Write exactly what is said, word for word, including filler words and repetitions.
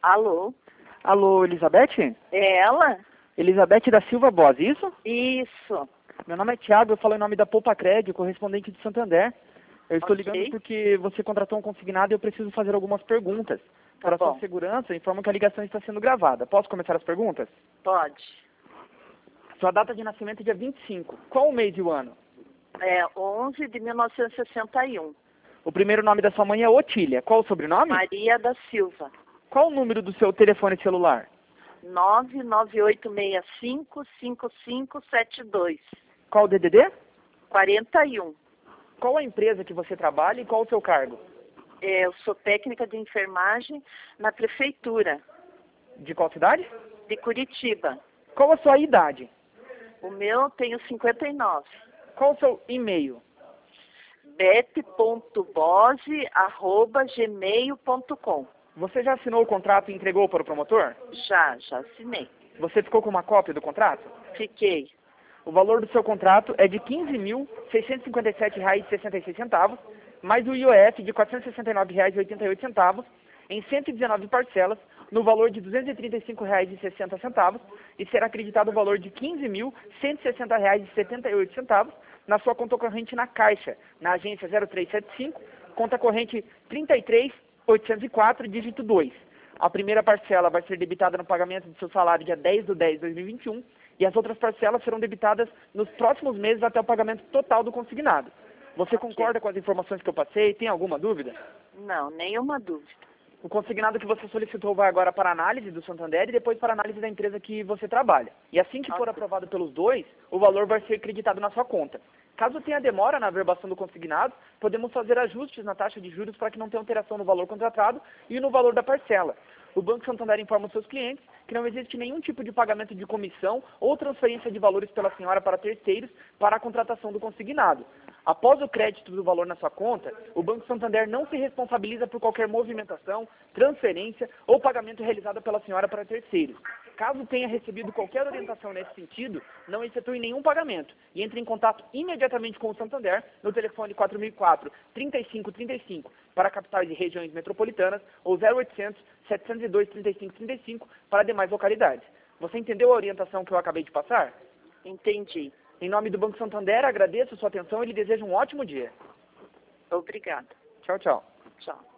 Alô? Alô, Elizabeth? É ela? Elizabeth da Silva Bos, isso? Isso. Meu nome é Thiago, eu falo em nome da Poupa Crédito, correspondente de Santander. Eu estou Ok. ligando porque você contratou um consignado e eu preciso fazer algumas perguntas. Tá Para bom. sua segurança, informo que a ligação está sendo gravada. Posso começar as perguntas? Pode. Sua data de nascimento é dia vinte e cinco. Qual o mês e o ano? É onze de mil novecentos e sessenta e um. O primeiro nome da sua mãe é Otília. Qual o sobrenome? Maria da Silva. Qual o número do seu telefone celular? nove nove oito seis cinco cinco cinco sete dois. Qual o D D D? quarenta e um. Qual a empresa que você trabalha e qual o seu cargo? É, eu sou técnica de enfermagem na prefeitura De qual cidade? de Curitiba. Qual a sua idade? O meu tenho cinquenta e nove. Qual o seu e-mail? bet ponto bose arroba gmail ponto com. Você já assinou o contrato e entregou para o promotor? Já, já assinei. Você ficou com uma cópia do contrato? Fiquei. O valor do seu contrato é de quinze mil seiscentos e cinquenta e sete reais e sessenta e seis centavos, mais o I O F de quatrocentos e sessenta e nove reais e oitenta e oito centavos, em cento e dezenove parcelas, no valor de duzentos e trinta e cinco reais e sessenta centavos, e será acreditado o valor de quinze mil cento e sessenta reais e setenta e oito centavos na sua conta corrente na Caixa, na agência zero três sete cinco, conta corrente trinta e três oitocentos e quatro, dígito dois. A primeira parcela vai ser debitada no pagamento do seu salário dia dez de dez de dois mil e vinte e um e as outras parcelas serão debitadas nos próximos meses até o pagamento total do consignado. Você Ok. concorda com as informações que eu passei? Tem alguma dúvida? Não, nenhuma dúvida. O consignado que você solicitou vai agora para análise do Santander e depois para análise da empresa que você trabalha. E assim que for Ok. aprovado pelos dois, o valor vai ser creditado na sua conta. Caso tenha demora na averbação do consignado, podemos fazer ajustes na taxa de juros para que não tenha alteração no valor contratado e no valor da parcela. O Banco Santander informa os seus clientes que não existe nenhum tipo de pagamento de comissão ou transferência de valores pela senhora para terceiros para a contratação do consignado. Após o crédito do valor na sua conta, o Banco Santander não se responsabiliza por qualquer movimentação, transferência ou pagamento realizado pela senhora para terceiros. Caso tenha recebido qualquer orientação nesse sentido, não efetue nenhum pagamento e entre em contato imediatamente com o Santander no telefone quatro mil e quatro, trinta e cinco trinta e cinco para capitais e regiões metropolitanas ou zero oitocentos, setecentos e dois, trinta e cinco trinta e cinco para demais localidades. Você entendeu a orientação que eu acabei de passar? Entendi. Em nome do Banco Santander, agradeço a sua atenção e lhe desejo um ótimo dia. Obrigada. Tchau, tchau. Tchau.